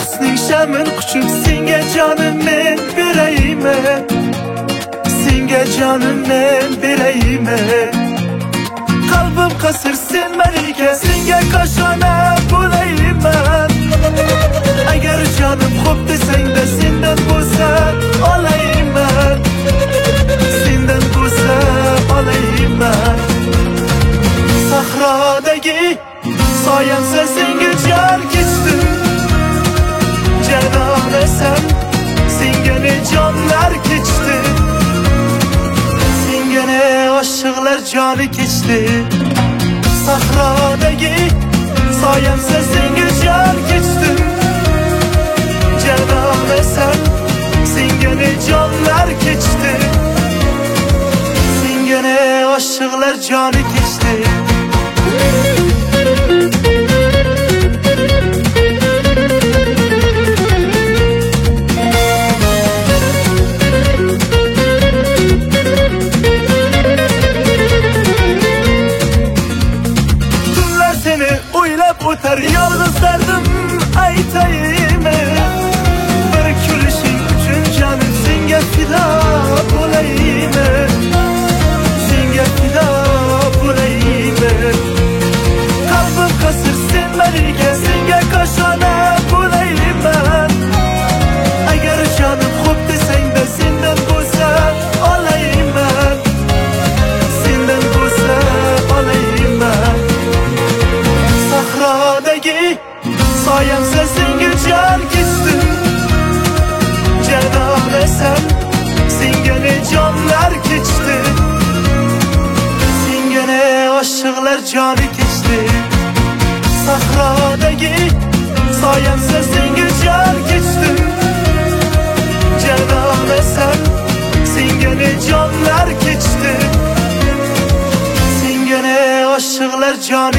husning shamin quchib senga jonim men berayman, senga jonim men berayman. Qalbim qasir sen malika, senga koshona bo'layman. Agar jonim xo'p desangda sendan bo'lsa olayman, sendan bo'lsa olayman. Sahrodagi soyamsan senga jon kechdim, janonasan senga ne jonlar kechdi, senga ne oshiqlar joni kechdi. Sahrodagi soyamsan senga jon kechdim, janonasan senga ne jonlar kechdi, senga ne oshiqlar joni kechdi. Tunlar seni o'ylab o'tar, yolg'iz dardim aytaymi? Bir kulishing uchun jonim senga fido bo'laymi, senga fido bo'laymi. Qalbim qasir sen malika, senga koshona bo'layman. Agar jonim xo'p desangda sendan bo'lsa olayman, sendan bo'lsa olayman. Sahrodagi soyamsan senga jon kechdim, janonasan senga ne jonlar kechdi, senga ne oshiqlar joni kechdi. Sahrodagi soyamsan senga jon kechdim, janonasan senga ne jonlar kechdi, senga ne oshiqlar joni